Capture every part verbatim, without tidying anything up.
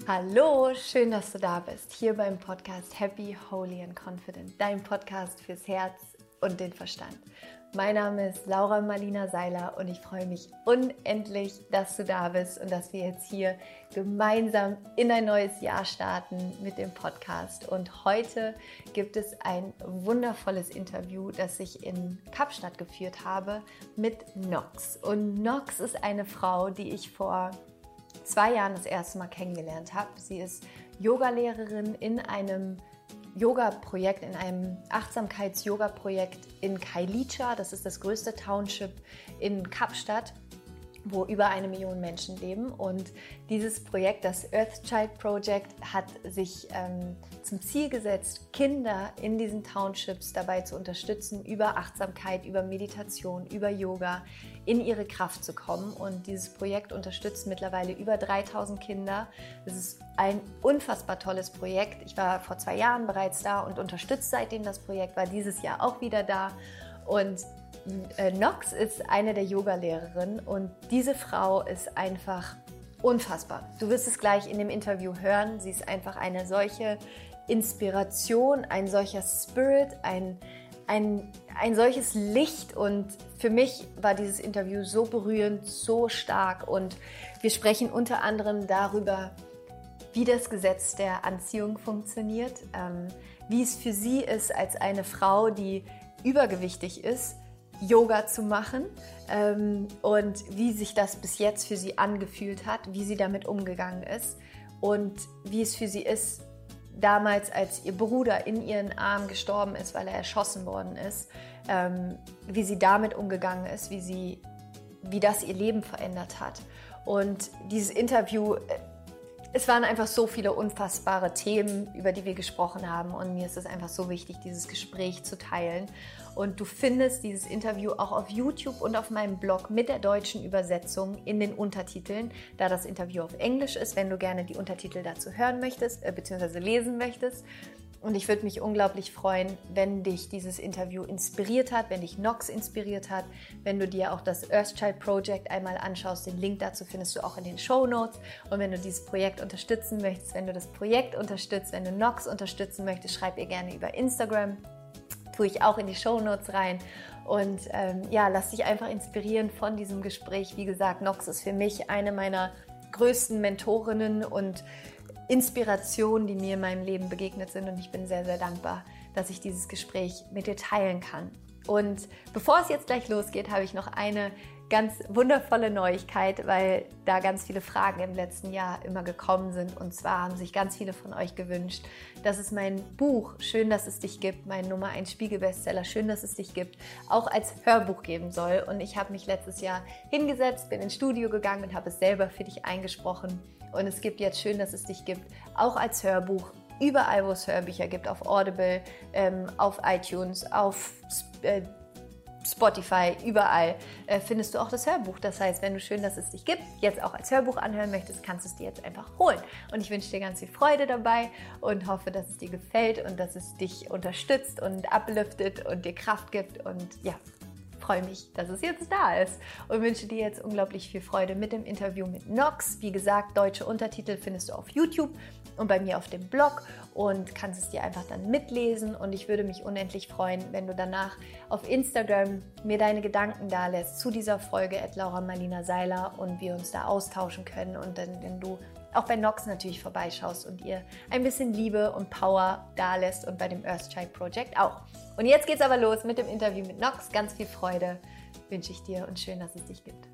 Hallo, schön, dass du da bist, hier beim Podcast Happy, Holy and Confident, dein Podcast fürs Herz und den Verstand. Mein Name ist Laura Marlina Seiler und ich freue mich unendlich, dass du da bist und dass wir jetzt hier gemeinsam in ein neues Jahr starten mit dem Podcast. Und heute gibt es ein wundervolles Interview, das ich in Kapstadt geführt habe mit Nox. Und Nox ist eine Frau, die ich vor zwei Jahren das erste Mal kennengelernt habe. Sie ist Yogalehrerin in einem Yoga-Projekt, in einem Achtsamkeits-Yoga-Projekt in Kailicha. Das ist das größte Township in Kapstadt, wo über eine Million Menschen leben. Und dieses Projekt, das Earthchild Project, hat sich ähm, zum Ziel gesetzt, Kinder in diesen Townships dabei zu unterstützen, über Achtsamkeit, über Meditation, über Yoga in ihre Kraft zu kommen. Und dieses Projekt unterstützt mittlerweile über dreitausend Kinder. Es ist ein unfassbar tolles Projekt. Ich war vor zwei Jahren bereits da und unterstützt seitdem das Projekt, war dieses Jahr auch wieder da. Und Nox ist eine der Yogalehrerinnen und diese Frau ist einfach unfassbar. Du wirst es gleich in dem Interview hören. Sie ist einfach eine solche Inspiration, ein solcher Spirit, ein, ein, ein solches Licht. Und für mich war dieses Interview so berührend, so stark. Und wir sprechen unter anderem darüber, wie das Gesetz der Anziehung funktioniert, ähm, wie es für sie ist, als eine Frau, die übergewichtig ist, Yoga zu machen ähm, und wie sich das bis jetzt für sie angefühlt hat, wie sie damit umgegangen ist und wie es für sie ist, damals, als ihr Bruder in ihren Armen gestorben ist, weil er erschossen worden ist, ähm, wie sie damit umgegangen ist, wie sie, wie das ihr Leben verändert hat. Und dieses Interview, es waren einfach so viele unfassbare Themen, über die wir gesprochen haben und mir ist es einfach so wichtig, dieses Gespräch zu teilen. Und du findest dieses Interview auch auf YouTube und auf meinem Blog mit der deutschen Übersetzung in den Untertiteln, da das Interview auf Englisch ist, wenn du gerne die Untertitel dazu hören möchtest, äh, beziehungsweise lesen möchtest. Und ich würde mich unglaublich freuen, wenn dich dieses Interview inspiriert hat, wenn dich Nox inspiriert hat, wenn du dir auch das Earthchild Project einmal anschaust. Den Link dazu findest du auch in den Shownotes. Und wenn du dieses Projekt unterstützen möchtest, wenn du das Projekt unterstützt, wenn du Nox unterstützen möchtest, schreib ihr gerne über Instagram. Tue ich auch in die Shownotes rein. Und ähm, ja, lass dich einfach inspirieren von diesem Gespräch. Wie gesagt, Nox ist für mich eine meiner größten Mentorinnen und Inspirationen, die mir in meinem Leben begegnet sind, und ich bin sehr, sehr dankbar, dass ich dieses Gespräch mit dir teilen kann. Und bevor es jetzt gleich losgeht, habe ich noch eine ganz wundervolle Neuigkeit, weil da ganz viele Fragen im letzten Jahr immer gekommen sind. Und zwar haben sich ganz viele von euch gewünscht, dass es mein Buch Schön, dass es dich gibt, mein Nummer eins Spiegel-Bestseller Schön, dass es dich gibt, auch als Hörbuch geben soll. Und ich habe mich letztes Jahr hingesetzt, bin ins Studio gegangen und habe es selber für dich eingesprochen. Und es gibt jetzt Schön, dass es dich gibt, auch als Hörbuch, überall, wo es Hörbücher gibt, auf Audible, ähm, auf iTunes, auf äh, Spotify, überall äh, findest du auch das Hörbuch. Das heißt, wenn du Schön, dass es dich gibt, jetzt auch als Hörbuch anhören möchtest, kannst du es dir jetzt einfach holen. Und ich wünsche dir ganz viel Freude dabei und hoffe, dass es dir gefällt und dass es dich unterstützt und upliftet und dir Kraft gibt. Und ja, freue mich, dass es jetzt da ist und wünsche dir jetzt unglaublich viel Freude mit dem Interview mit Nox. Wie gesagt, deutsche Untertitel findest du auf YouTube und bei mir auf dem Blog und kannst es dir einfach dann mitlesen. Und ich würde mich unendlich freuen, wenn du danach auf Instagram mir deine Gedanken da lässt zu dieser Folge at Laura Marlina Seiler und wir uns da austauschen können und dann, wenn du auch bei Nox natürlich vorbeischaust und ihr ein bisschen Liebe und Power da lässt und bei dem Earthchild Project auch. Und jetzt geht's aber los mit dem Interview mit Nox. Ganz viel Freude wünsche ich dir und schön, dass es dich gibt.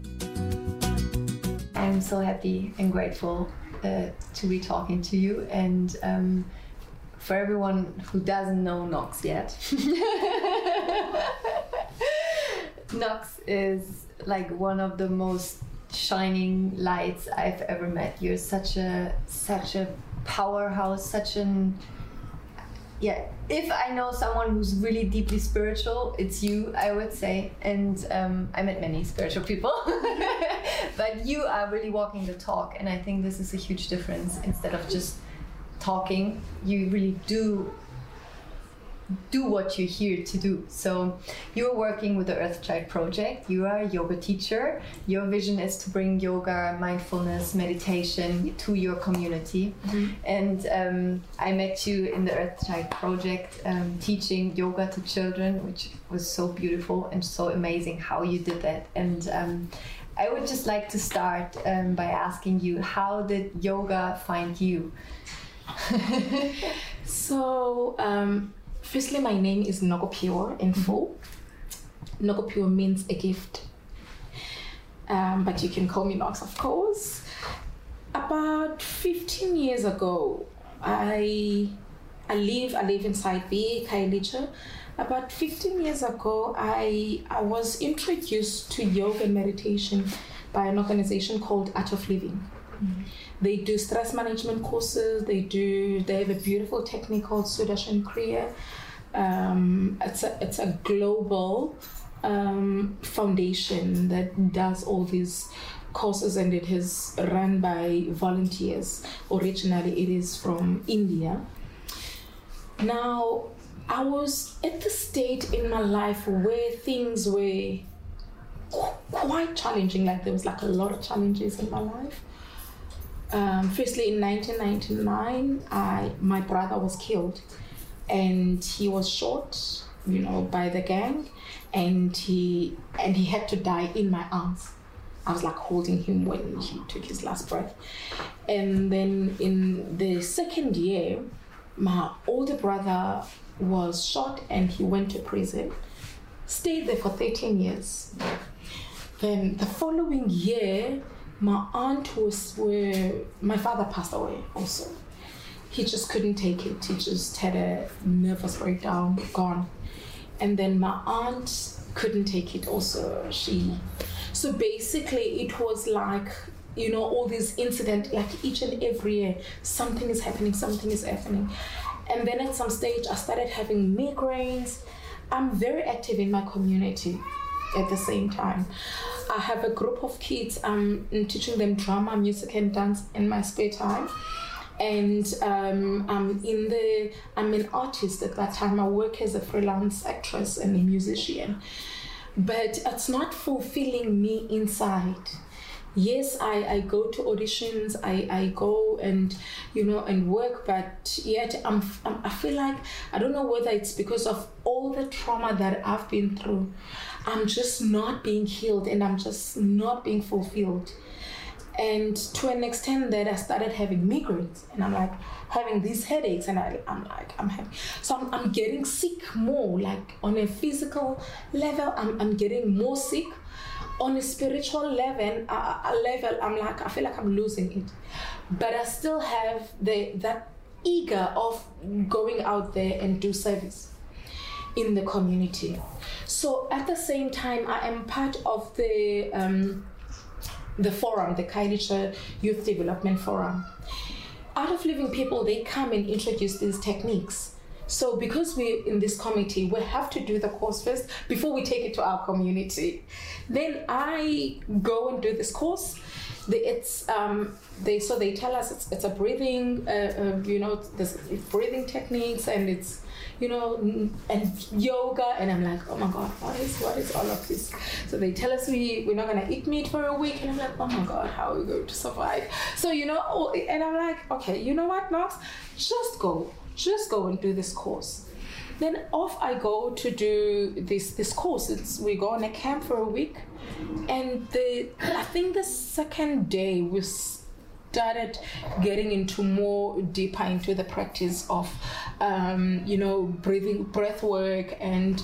I'm so happy and grateful uh, to be talking to you, and um, for everyone who doesn't know Nox yet, Nox is like one of the most shining lights I've ever met. You're such a such a powerhouse, such an yeah. If I know someone who's really deeply spiritual, it's you, I would say. And um, I met many spiritual people, but you are really walking the talk. And I think this is a huge difference. Instead of just talking, you really do do what you're here to do. So you're working with the Earthchild Project. You are a yoga teacher. Your vision is to bring yoga, mindfulness, meditation to your community. Mm-hmm. And um, I met you in the Earthchild Project um, teaching yoga to children, which was so beautiful and so amazing how you did that. And um, I would just like to start um, by asking you, how did yoga find you? So, um, firstly, my name is Nokophiwa in full. Nokophiwa means a gift, um, but you can call me Nox, of course. About fifteen years ago, I I live I live in Site B, Khayelitsha. About fifteen years ago, I I was introduced to yoga and meditation by an organization called Art of Living. Mm-hmm. They do stress management courses. They do. They have a beautiful technique called Sudarshan Kriya. Um, it's a it's a global um, foundation that does all these courses, and it is run by volunteers. Originally, it is from India. Now, I was at the state in my life where things were quite challenging. Like there was like a lot of challenges in my life. Um, firstly, in nineteen ninety-nine, I my brother was killed, and he was shot, you know, by the gang, and he and he had to die in my arms. I was like holding him when he took his last breath. And then in the second year, my older brother was shot, and he went to prison, stayed there for thirteen years. Then the following year, my aunt was where my father passed away also. He just couldn't take it. He just had a nervous breakdown, gone. And then my aunt couldn't take it also. She, so basically it was like, you know, all these incidents, like each and every year, something is happening, something is happening. And then at some stage I started having migraines. I'm very active in my community at the same time. I have a group of kids. I'm teaching them drama, music, and dance in my spare time. And um, I'm in the. I'm an artist at that time. I work as a freelance actress and a musician, but it's not fulfilling me inside. Yes, I, I go to auditions. I, I go and you know and work, but yet I'm, I'm I feel like I don't know whether it's because of all the trauma that I've been through. I'm just not being healed, and I'm just not being fulfilled. And to an extent that I started having migraines, and I'm like having these headaches, and I, I'm like, I'm having, so I'm, I'm getting sick more, like on a physical level, I'm, I'm getting more sick. On a spiritual level, uh, a level, I'm like, I feel like I'm losing it. But I still have the that eager of going out there and do service in the community. So at the same time, I am part of the um, the forum, the Khayelitsha Youth Development Forum. Art of Living people, they come and introduce these techniques. So because we're in this committee, we have to do the course first before we take it to our community. Then I go and do this course. The, it's um, they so they tell us it's, it's a breathing, uh, uh, you know, there's breathing techniques, and it's, you know, and yoga, and I'm like, oh my God, what is what is all of this? So they tell us we we're not gonna eat meat for a week, and I'm like, oh my God, how are we going to survive? So you know, and I'm like, okay, you know what, Nox, just go, just go and do this course. Then off I go to do this this course. It's we go on a camp for a week, and the I think the second day we started getting into more deeper into the practice of um, you know breathing, breath work, and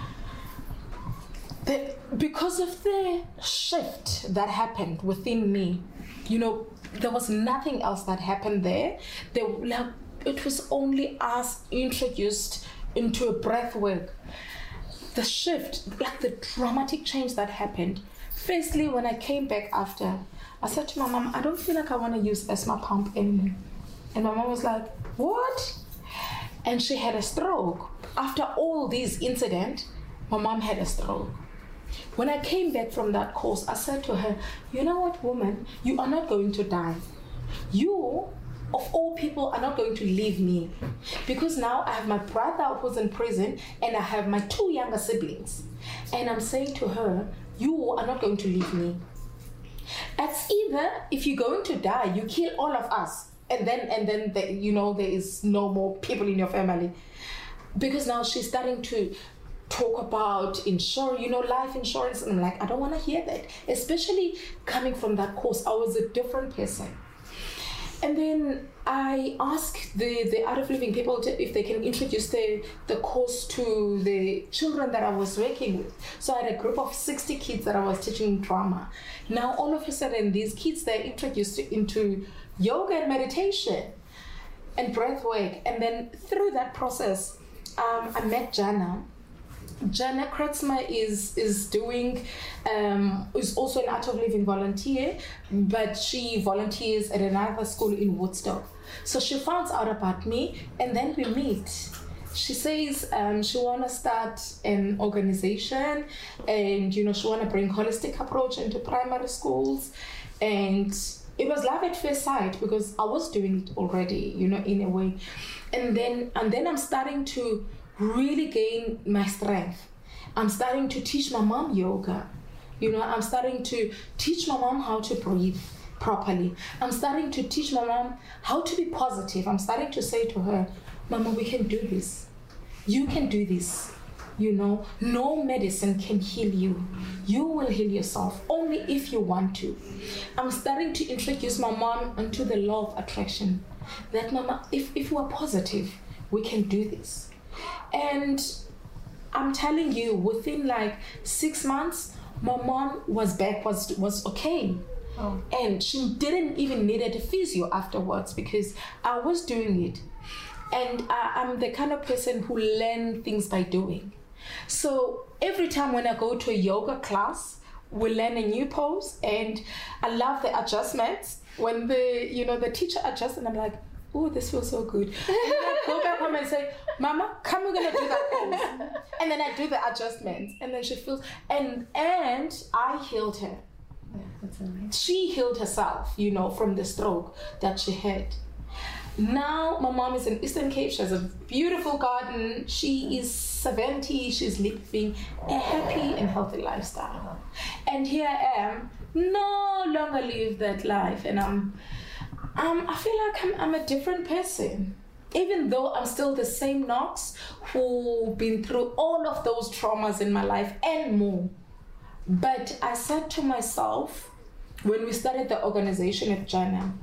the, because of the shift that happened within me, you know, there was nothing else that happened there. There like it was only us introduced into a breath work. The shift, like the dramatic change that happened. Firstly, when I came back after, I said to my mom, I don't feel like I want to use asthma pump anymore. And my mom was like, what? And she had a stroke. After all these incidents, my mom had a stroke. When I came back from that course, I said to her, you know what, woman, you are not going to die. You of all people, are not going to leave me. Because now I have my brother who's in prison and I have my two younger siblings. And I'm saying to her, you are not going to leave me. It's either if you're going to die, you kill all of us. And then, and then the, you know, there is no more people in your family. Because now she's starting to talk about insurance, you know, life insurance. And I'm like, I don't want to hear that. Especially coming from that course, I was a different person. And then I asked the, the Art of Living people to, if they can introduce the, the course to the children that I was working with. So I had a group of sixty kids that I was teaching drama. Now, all of a sudden, these kids, they're introduced into yoga and meditation and breath work. And then through that process, um, I met Jana. Jana Kratzma is is doing um, is also an Art of Living volunteer, but she volunteers at another school in Woodstock. So she finds out about me, and then we meet. She says um, she want to start an organization, and you know she want to bring holistic approach into primary schools, and it was love at first sight because I was doing it already, you know, in a way, and then and then I'm starting to really gain my strength. I'm starting to teach my mom yoga. You know, I'm starting to teach my mom how to breathe properly. I'm starting to teach my mom how to be positive. I'm starting to say to her, Mama, we can do this. You can do this. You know, no medicine can heal you. You will heal yourself only if you want to. I'm starting to introduce my mom into the law of attraction. That, Mama, if, if we're positive, we can do this. And I'm telling you, within like six months, my mom was back, was was okay. Oh. And she didn't even need a physio afterwards because I was doing it. And I, I'm the kind of person who learn things by doing. So every time when I go to a yoga class, we learn a new pose, and I love the adjustments. When the you know the teacher adjusts, and I'm like, oh, this feels so good. And then I go back home and say, Mama, come, we're gonna do that pose. And then I do the adjustments, and then she feels, and and I healed her. Yeah, that's amazing. She healed herself, you know, from the stroke that she had. Now my mom is in Eastern Cape. She has a beautiful garden. She is seventy. She's living a happy and healthy lifestyle. And here I am, no longer live that life, and I'm. Um, I feel like I'm, I'm a different person, even though I'm still the same Knox who've been through all of those traumas in my life and more. But I said to myself, when we started the organization at Jana,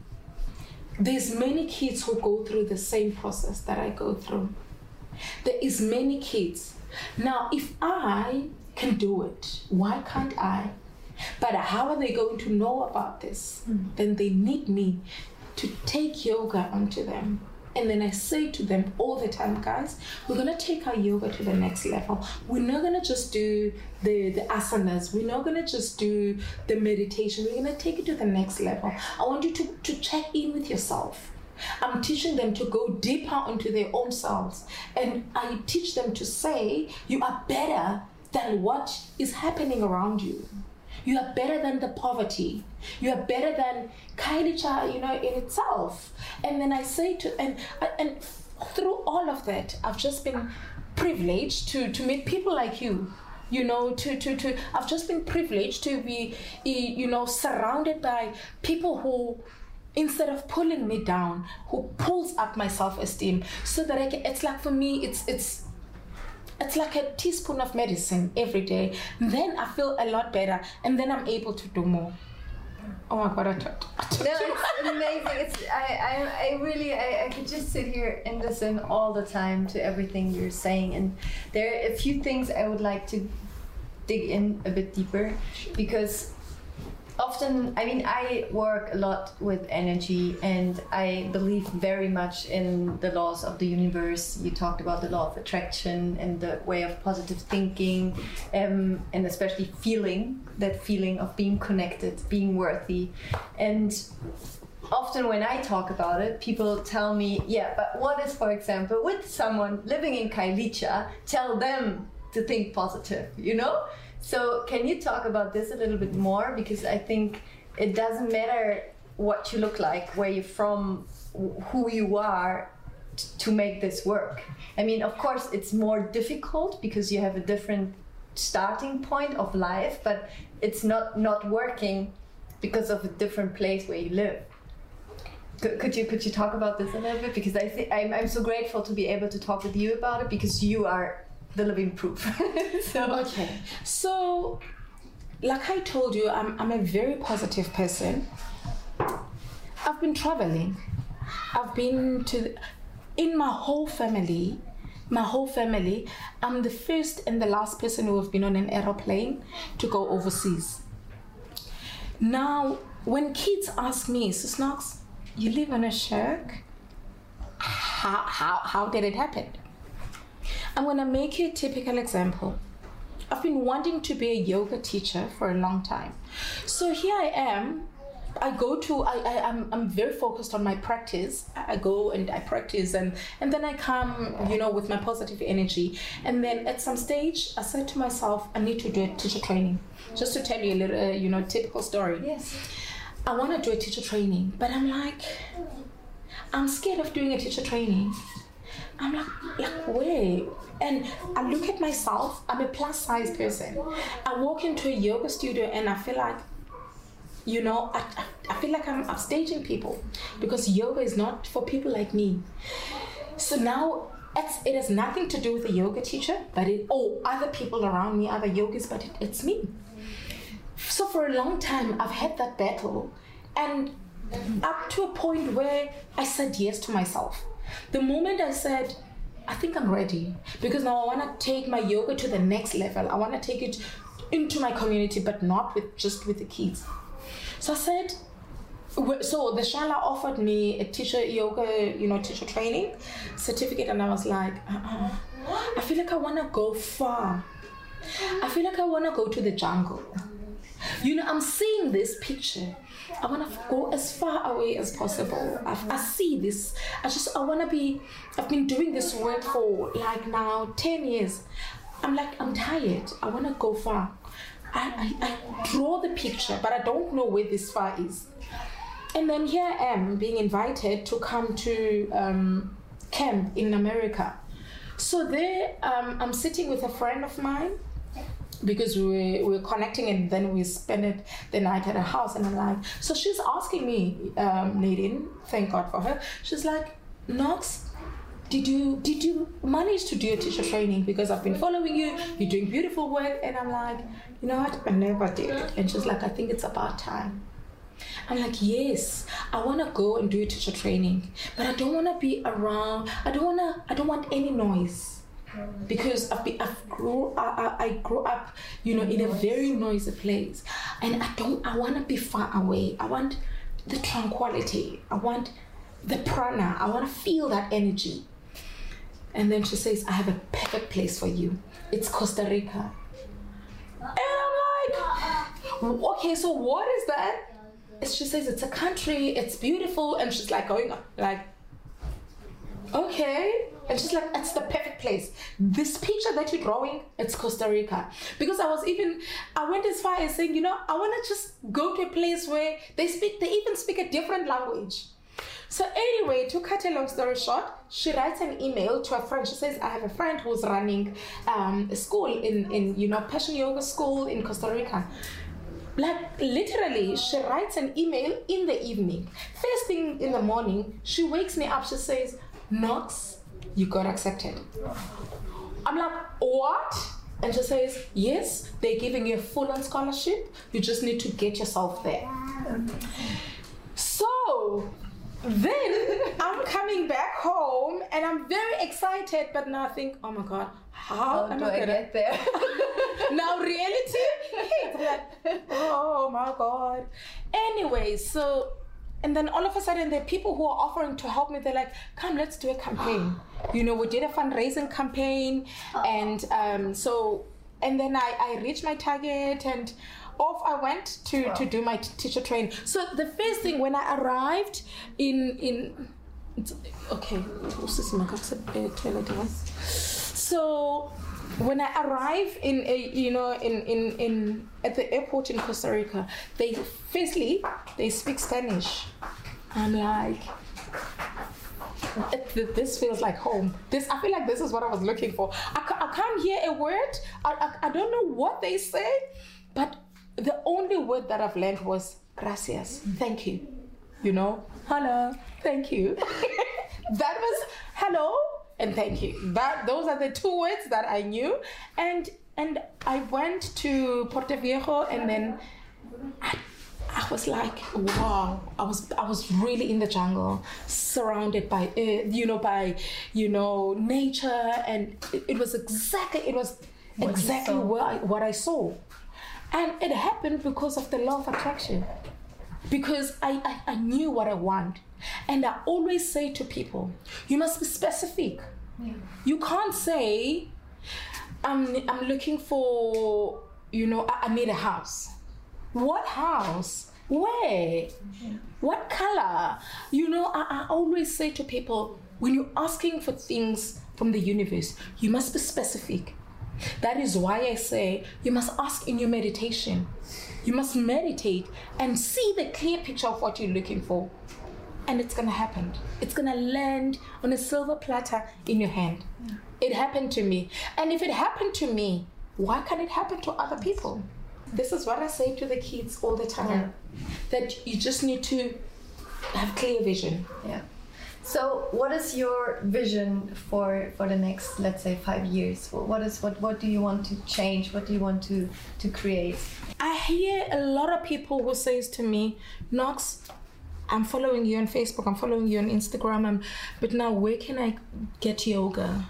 there's many kids who go through the same process that I go through. There is many kids. Now, if I can do it, why can't I? But how are they going to know about this? Mm. Then they need me to take yoga onto them. And then I say to them all the time, guys, we're going to take our yoga to the next level. We're not going to just do the, the asanas. We're not going to just do the meditation. We're going to take it to the next level. I want you to, to check in with yourself. I'm teaching them to go deeper into their own selves. And I teach them to say, you are better than what is happening around you. You are better than the poverty. You are better than Kailicha, you know, in itself. And then I say to, and and through all of that, I've just been privileged to, to meet people like you. You know, to, to, to, I've just been privileged to be, you know, surrounded by people who, instead of pulling me down, who pulls up my self-esteem so that I can, it's like for me, it's, it's, It's like a teaspoon of medicine every day. Then I feel a lot better, and then I'm able to do more. Oh my God, I talked. No, it's amazing. It's I, I, I really, I, I could just sit here and listen all the time to everything you're saying. And there are a few things I would like to dig in a bit deeper, because often, I mean, I work a lot with energy, and I believe very much in the laws of the universe. You talked about the law of attraction and the way of positive thinking, um, and especially feeling, that feeling of being connected, being worthy. And often when I talk about it, people tell me, yeah, but what is, for example, with someone living in Kailicha, tell them to think positive, you know? So can you talk about this a little bit more? Because I think it doesn't matter what you look like, where you're from, who you are, t- to make this work. I mean, of course, it's more difficult because you have a different starting point of life, but it's not not working because of a different place where you live. Could, could you could you talk about this a little bit? Because I think I'm I'm so grateful to be able to talk with you about it, because you are the living proof. So okay, so like I told you, I'm I'm a very positive person. I've been traveling. I've been to in my whole family. My whole family, I'm the first and the last person who have been on an aeroplane to go overseas. Now, when kids ask me, Sis Knox, you live on a shack? How, how, how did it happen? I'm gonna make you a typical example. I've been wanting to be a yoga teacher for a long time. So here I am. I go to, I, I, I'm, I'm very focused on my practice. I go and I practice, and, and then I come, you know, with my positive energy. And then at some stage, I said to myself, I need to do a teacher training. Just to tell you a little, uh, you know, typical story. Yes. I want to do a teacher training, but I'm like, I'm scared of doing a teacher training. I'm like, like, wait. And I look at myself, I'm a plus size person. I walk into a yoga studio and I feel like, you know, I, I feel like I'm upstaging people, because yoga is not for people like me. So now it's, it has nothing to do with the yoga teacher, but it, oh, other people around me, other yogis, but it, it's me. So for a long time, I've had that battle, and up to a point where I said yes to myself. The moment I said, I think I'm ready, because now I want to take my yoga to the next level. I want to take it into my community, but not with just with the kids. So I said, so the Shala offered me a teacher yoga, you know, teacher training certificate, and I was like, uh-uh. I feel like I want to go far. I feel like I want to go to the jungle. You know, I'm seeing this picture. I want to go as far away as possible. I, I see this. I just, I want to be, I've been doing this work for like now ten years. I'm like, I'm tired. I want to go far. I, I, I draw the picture, but I don't know where this far is. And then here I am being invited to come to um, camp in America. So there, um, I'm sitting with a friend of mine, because we were, we were connecting, and then we spent it the night at her house. And I'm like, so she's asking me, um, Nadine, thank God for her. She's like, Knox, Did you did you manage to do a teacher training? Because I've been following you, you're doing beautiful work. And I'm like, you know what, I never did. And she's like, I think it's about time. I'm like, yes, I want to go and do a teacher training, but I don't want to be around, I don't want to, I don't want any noise. Because I've, been, I've grew, I, I, I grew up, you know, in a very noisy place. And I don't, I want to be far away. I want the tranquility. I want the prana. I want to feel that energy. And then she says, I have a perfect place for you. It's Costa Rica. And I'm like, okay, so what is that? She says, it's a country, it's beautiful. And she's like going, like, okay. And she's like, it's the perfect place. This picture that you're drawing, it's Costa Rica. Because I was even, I went as far as saying, you know, I want to just go to a place where they speak, they even speak a different language. So anyway, to cut a long story short, she writes an email to a friend. She says, I have a friend who's running um, a school in, in, you know, Passion Yoga school in Costa Rica. Like literally, she writes an email in the evening. First thing in the morning, she wakes me up. She says, Knox, you got accepted. I'm like, what? And she says, yes, they're giving you a full-on scholarship. You just need to get yourself there. So then I'm coming back home and I'm very excited, but now I think, oh my God, how, how am do I, I gonna... get there? Now reality hits. Like, oh my God. Anyway, so, and then all of a sudden there are people who are offering to help me. They're like, come, let's do a campaign. You know, we did a fundraising campaign. And um, so, and then I, I reached my target and off I went to, wow. to do my t- teacher training. So the first thing when I arrived in, in okay, so when I arrive in a, you know, in, in, in at the airport in Costa Rica, they firstly they speak Spanish. I'm like, this feels like home. This I feel like this is what I was looking for. I, I can't hear a word. I, I I don't know what they say, but the only word that I've learned was gracias, thank you. You know, hello, thank you. That was hello and thank you. That those are the two words that I knew, and and I went to Puerto Viejo, and then I, I was like, wow! I was I was really in the jungle, surrounded by uh, you know by you know nature, and it, it was exactly it was what exactly what I, what I saw, and it happened because of the law of attraction. Because I, I, I knew what I want. And I always say to people, you must be specific. Yeah. You can't say, I'm, I'm looking for, you know, I, I need a house. What house? Where? Yeah. What color? You know, I, I always say to people, when you're asking for things from the universe, you must be specific. That is why I say you must ask in your meditation. You must meditate and see the clear picture of what you're looking for. And it's going to happen. It's going to land on a silver platter in your hand. Yeah. It happened to me. And if it happened to me, why can't it happen to other people? This is what I say to the kids all the time. Yeah. That you just need to have clear vision. Yeah. So what is your vision for, for the next, let's say, five years? What is what what do you want to change? What do you want to, to create? I hear a lot of people who says to me, Knox, I'm following you on Facebook, I'm following you on Instagram, I'm, but now where can I get yoga?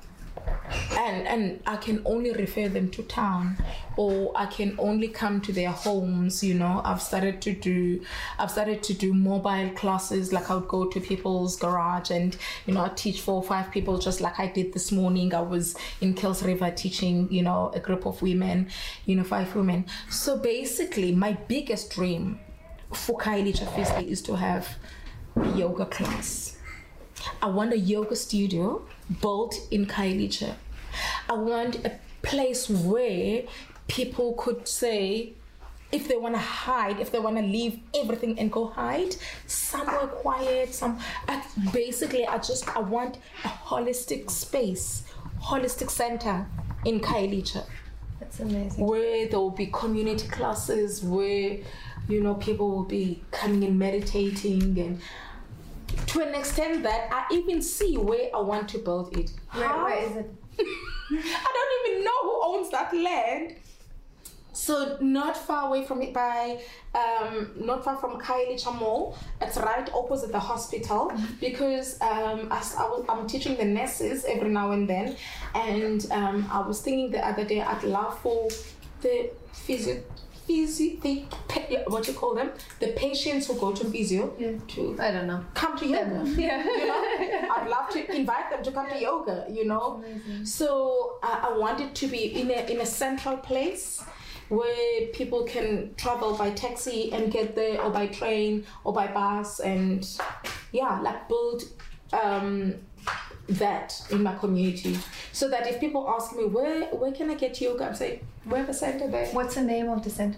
And and I can only refer them to town, or I can only come to their homes. You know, I've started to do, I've started to do mobile classes. Like I would go to people's garage and you know I'd teach four or five people, just like I did this morning. I was in Kills River teaching, you know, a group of women, you know, five women. So basically, my biggest dream for Khayelitsha firstly is to have a yoga class. I want a yoga studio built in Khayelitsha. I want a place where people could say, if they want to hide, if they want to leave everything and go hide, somewhere quiet, some. I, basically, I just I want a holistic space, holistic center in Khayelitsha. That's amazing. Where there will be community classes, where you know people will be coming and meditating, and to an extent that I even see where I want to build it. Where, where is it? I don't even know who owns that land. So not far away from it, by um, not far from Khayelitsha Mall. It's right opposite the hospital. Mm-hmm. Because um, as I was, I'm teaching the nurses every now and then, and um, I was thinking the other day I'd love for the physio. Physio, the, what you call them, the patients who go to physio, yeah. to I don't know, come to yoga. Yeah. You know, I'd love to invite them to come to yoga. You know, so uh, I want it to be in a in a central place where people can travel by taxi and get there, or by train, or by bus, and yeah, like build um, that in my community, so that if people ask me where where can I get yoga, I'm saying we have a center there. What's the name of the center?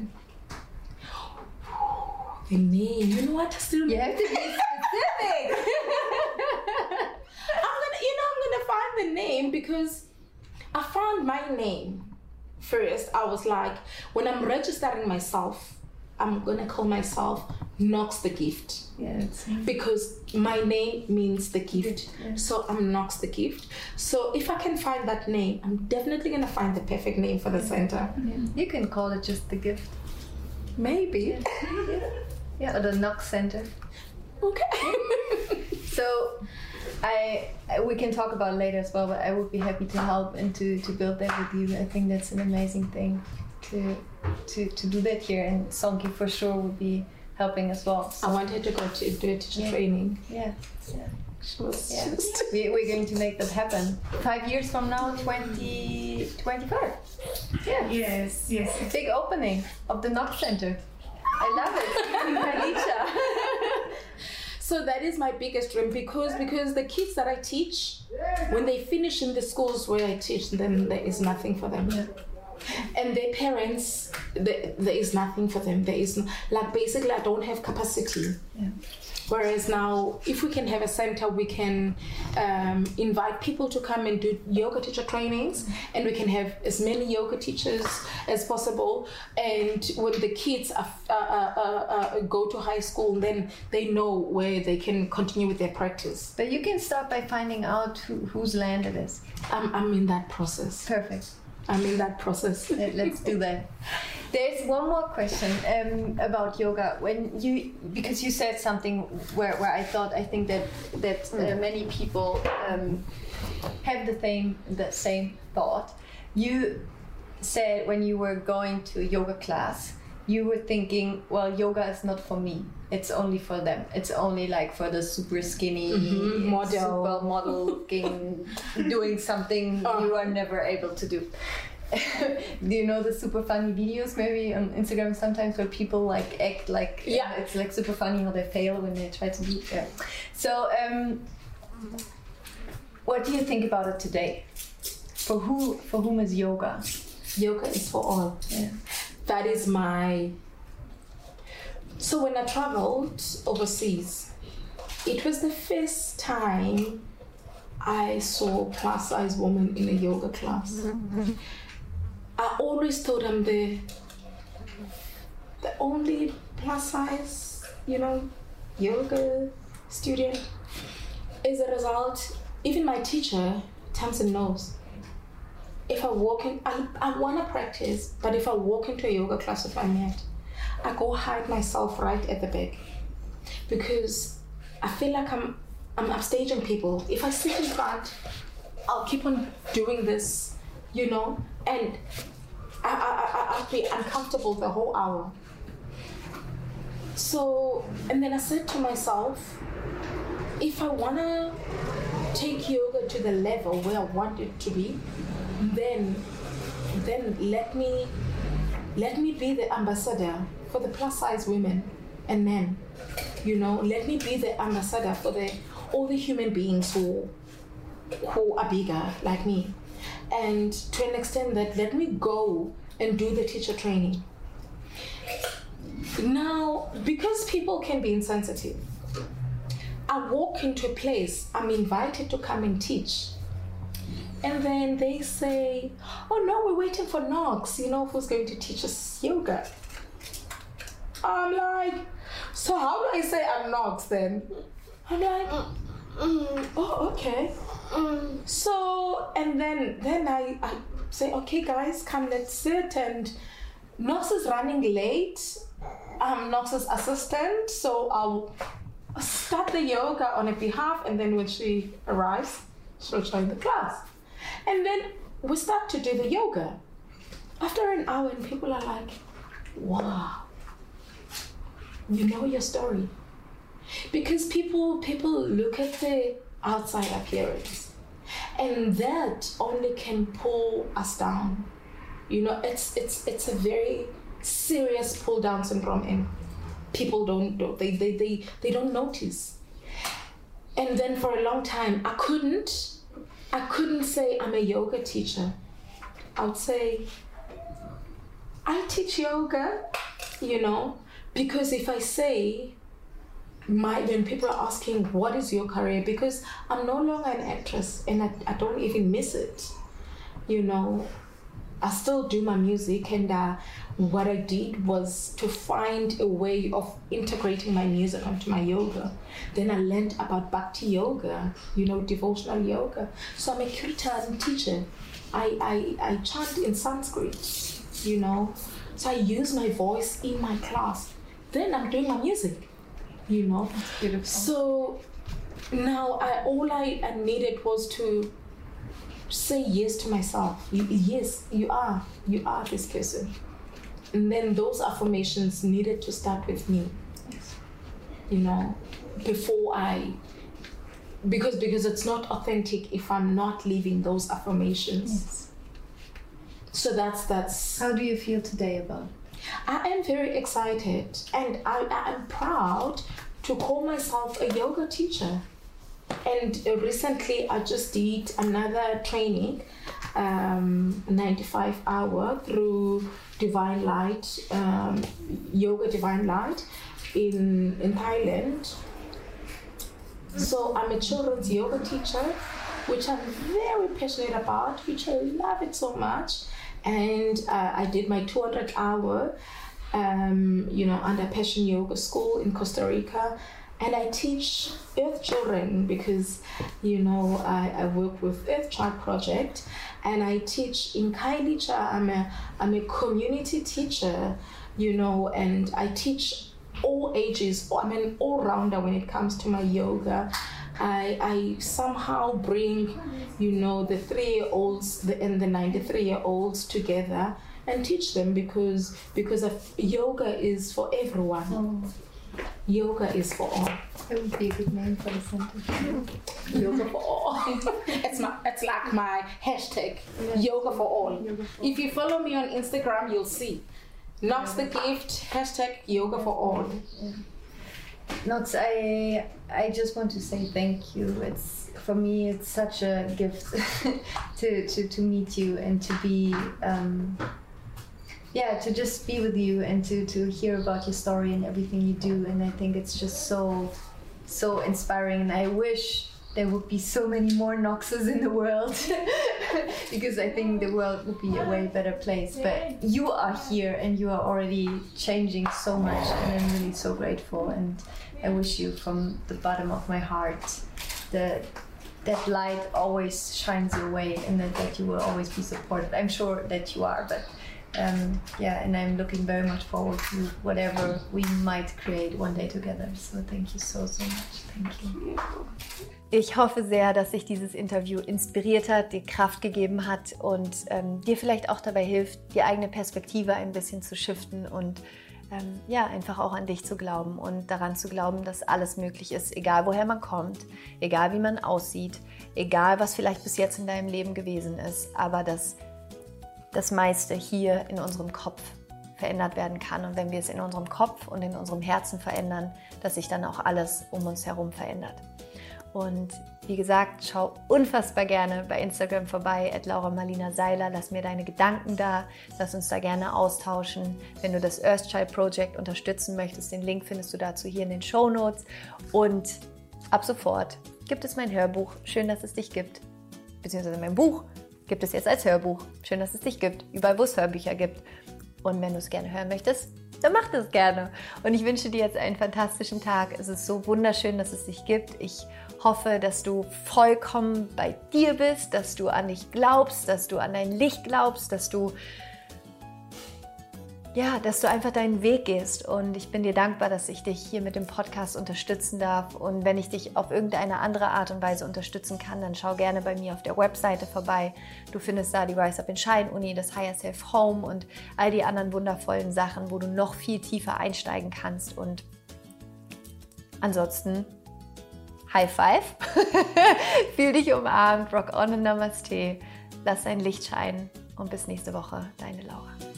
The name, you know what? Still, you have to be specific. I'm gonna, you know, I'm gonna find the name, because I found my name first. I was like, when I'm registering myself, I'm gonna call myself Knox the Gift. Yeah, it's because my name means the gift. Yeah. So I'm Knox the Gift. So if I can find that name, I'm definitely gonna find the perfect name for the yeah. center. Yeah. You can call it just the Gift. Maybe. Yeah, yeah, or the Knox Center. Okay. So I, I we can talk about it later as well, but I would be happy to help and to, to build that with you. I think that's an amazing thing to to, to do that here, and Sonky for sure would be helping as well. So. I want her to go to do a teacher yeah. training. Yeah. yeah. She was yeah. just... we, we're going to make that happen. Five years from now, twenty twenty-five. Yeah. Yes, yes. Big opening of the Knox Center. I love it. So that is my biggest dream, because because the kids that I teach, when they finish in the schools where I teach, then there is nothing for them. Yeah. And their parents, there, there is nothing for them. There is no, like basically I don't have capacity. Yeah. Whereas now, if we can have a center, we can um, invite people to come and do yoga teacher trainings, and we can have as many yoga teachers as possible. And when the kids are, uh, uh, uh, go to high school, then they know where they can continue with their practice. But you can start by finding out who, whose land it is. I'm, I'm in that process. Perfect. I'm in that process. Let's do that. There's one more question um, about yoga. When you, because you said something where, where I thought, I think that that uh, many people um, have the same the same thought. You said when you were going to a yoga class, you were thinking, well, yoga is not for me. It's only for them. It's only like for the super skinny mm-hmm. model, super model looking, doing something oh. you are never able to do. Do you know the super funny videos maybe on Instagram sometimes where people like act like yeah uh, it's like super funny how they fail when they try to do it. Yeah. So um, what do you think about it today? For who? For whom is yoga? Yoga is for all. Yeah. That is my... So when I traveled overseas, it was the first time I saw a plus-size woman in a yoga class. I always thought I'm the the only plus-size, you know, yoga student. As a result, even my teacher, Tamsin, knows. If I walk in, I, I want to practice, but if I walk into a yoga class if I'm met, I go hide myself right at the back, because I feel like I'm I'm upstaging people. If I sit in front, I'll keep on doing this, you know, and I, I, I, I'll be uncomfortable the whole hour. So, and then I said to myself, if I want to take yoga to the level where I want it to be, then then let me let me be the ambassador for the plus size women and men, you know. Let me be the ambassador for the all the human beings who who are bigger like me, and to an extent that let me go and do the teacher training. Now, because people can be insensitive, I walk into a place, I'm invited to come and teach, and then they say, oh no, we're waiting for Knox, you know, who's going to teach us yoga. I'm like, so how do I say I'm Knox then? I'm like, mm, oh, okay. Mm. So, and then then I, I say, okay guys, come, let's sit, and Knox is running late. I'm Knox's assistant, so I'll start the yoga on her behalf, and then when she arrives, she'll join the class. And then we start to do the yoga. After an hour, and people are like, wow, you know your story. Because people people look at the outside appearance, and that only can pull us down. You know, it's it's it's a very serious pull down syndrome, and people don't do, they, they they they don't notice. And then for a long time I couldn't I couldn't say I'm a yoga teacher. I would say I teach yoga, you know, because if I say my when people are asking what is your career, because I'm no longer an actress and I, I don't even miss it, you know. I still do my music, and uh, what I did was to find a way of integrating my music onto my yoga. Then I learned about Bhakti yoga, you know, devotional yoga. So I'm a kirtan teacher. I, I, I chant in Sanskrit, you know. So I use my voice in my class. Then I'm doing my music, you know. That's beautiful. So now I all I, I needed was to say yes to myself. You, yes, you are. You are this person. And then those affirmations needed to start with me. Yes. You know, before I, because because it's not authentic if I'm not living those affirmations. Yes. So that's that's. How do you feel today about it? I am very excited, and I I am proud to call myself a yoga teacher. And uh, recently I just did another training, um, ninety-five hour through Divine Light, um, Yoga Divine Light in, in Thailand. So I'm a children's yoga teacher, which I'm very passionate about, which I love it so much. And uh, I did my two hundred hour, um, you know, under Passion Yoga School in Costa Rica. And I teach Earth children because, you know, I, I work with Earth Child Project, and I teach in Kailicha. I'm a, I'm a community teacher, you know, and I teach all ages. I'm an all-rounder when it comes to my yoga. I, I somehow bring, you know, the three-year-olds and the ninety-three-year-olds together and teach them because because of yoga is for everyone. Oh. Yoga is for all. That would be a good name for the center. Yoga for all. It's my, it's like my hashtag. Yeah. Yoga for all. Yoga for if you follow me on Instagram, you'll see. Knox yeah. the Gift, hashtag Yoga for all. Yeah. Knox, I I just want to say thank you. It's for me, it's such a gift to, to to meet you and to be. Um, Yeah, to just be with you and to, to hear about your story and everything you do. And I think it's just so, so inspiring. And I wish there would be so many more Knoxes in the world because I think the world would be a way better place. But you are here and you are already changing so much. And I'm really so grateful. And I wish you from the bottom of my heart that that light always shines your way and that, that you will always be supported. I'm sure that you are, but Um, yeah, and I'm looking very much forward to whatever we might create one day together. So thank you so, so much. Thank you. Ich hoffe sehr, dass sich dieses Interview inspiriert hat, dir Kraft gegeben hat und ähm, dir vielleicht auch dabei hilft, die eigene Perspektive ein bisschen zu shiften und ähm, ja, einfach auch an dich zu glauben und daran zu glauben, dass alles möglich ist, egal woher man kommt, egal wie man aussieht, egal was vielleicht bis jetzt in deinem Leben gewesen ist, aber dass das meiste hier in unserem Kopf verändert werden kann. Und wenn wir es in unserem Kopf und in unserem Herzen verändern, dass sich dann auch alles um uns herum verändert. Und wie gesagt, schau unfassbar gerne bei Instagram vorbei, at Laura Marlina Seiler. Lass mir deine Gedanken da, lass uns da gerne austauschen. Wenn du das Earthchild Project unterstützen möchtest, den Link findest du dazu hier in den Shownotes. Und ab sofort gibt es mein Hörbuch. Schön, dass es dich gibt. Beziehungsweise mein Buch gibt es jetzt als Hörbuch. Schön, dass es dich gibt. Überall, wo es Hörbücher gibt. Und wenn du es gerne hören möchtest, dann mach das gerne. Und ich wünsche dir jetzt einen fantastischen Tag. Es ist so wunderschön, dass es dich gibt. Ich hoffe, dass du vollkommen bei dir bist, dass du an dich glaubst, dass du an dein Licht glaubst, dass du ja, dass du einfach deinen Weg gehst. Und ich bin dir dankbar, dass ich dich hier mit dem Podcast unterstützen darf. Und wenn ich dich auf irgendeine andere Art und Weise unterstützen kann, dann schau gerne bei mir auf der Webseite vorbei. Du findest da die Rise Up in Shine Uni, das Higher Self Home und all die anderen wundervollen Sachen, wo du noch viel tiefer einsteigen kannst. Und ansonsten High Five, fühl dich umarmt, rock on und Namaste, lass dein Licht scheinen und bis nächste Woche, deine Laura.